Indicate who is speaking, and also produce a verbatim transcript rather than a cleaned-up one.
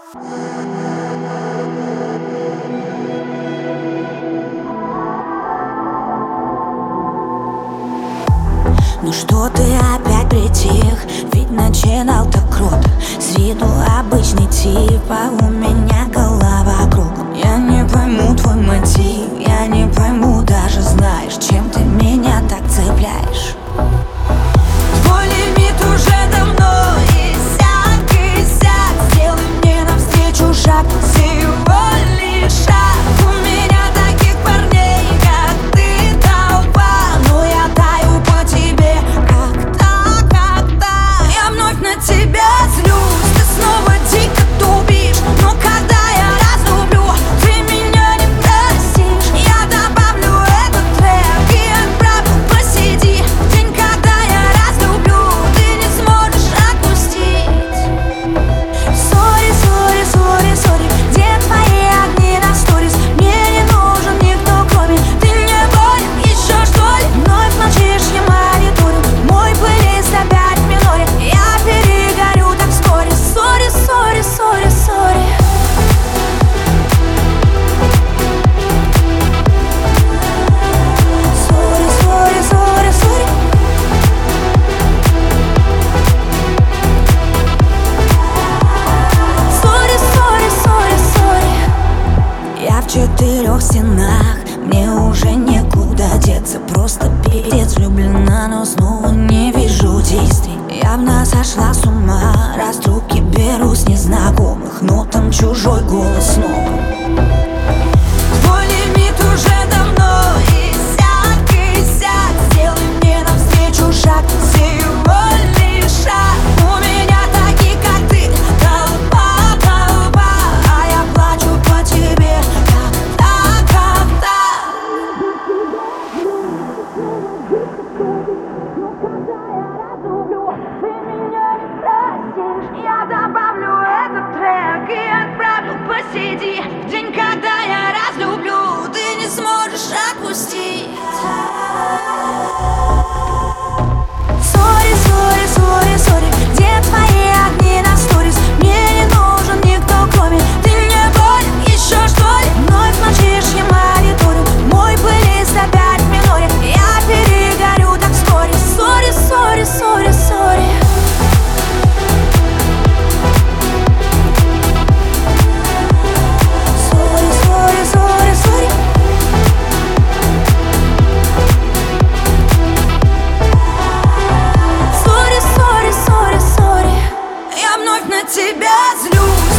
Speaker 1: Ну что ты опять притих? Ведь начинал так круто. С виду обычный тип, а у меня голова кругом. Я не пойму твой мотив, я не пойму, даже знаешь, чем ты меня так цепляешь. Твой лимит уже давно иссяк, иссяк. Сделай мне навстречу шаг, всего лишь шаг. У меня таких парней, как ты, толпа, но я таю по тебе, когда, когда я вновь на тебя злюсь. Ты снова дико тупишь, но когда я разлюблю, ты меня не простишь. Я добавлю этот трек и отправлю: посиди. День, когда я разлюблю, ты не сможешь отпустить. Сори, сори, сори, сори, где твои огни на сторис? Мне не нужен никто, кроме. Ты мне болен еще, что ли? Вновь молчишь, я мониторю мой плейлист опять в миноре. Я перегорю так вскоре. Сори, сори, сори, сори. Сори, сори, сори, сори. Сори, сори, сори, сори. Я в четырех стенах, мне уже некуда деться. Просто пиздец влюблена, но снова не вижу действий. Явно сошла с ума, раз трубки беру с незнакомых, но там чужой голос снова. Твой лимит уже давно иссяк, иссяк. Сделай мне навстречу шаг, всего лишь шаг. У меня такие, как ты, толпа, толпа, а я плачу по тебе, когда, когда ты меня не простишь. Я добавлю этот трек и отправлю: посиди. В день, когда я разлюблю, ты не сможешь отпустить. Сори, сори, сори, сори, где твои огни на сторис? Мне не нужен никто, кроме. Ты мне болен еще, что ли? Вновь молчишь, я мониторю мой плейлист опять в миноре. Я перегорю так вскоре. Сори, сори, сори, сори. Сори, сори, сори, сори. Сори, сори, сори, сори. Я вновь на тебя злюсь.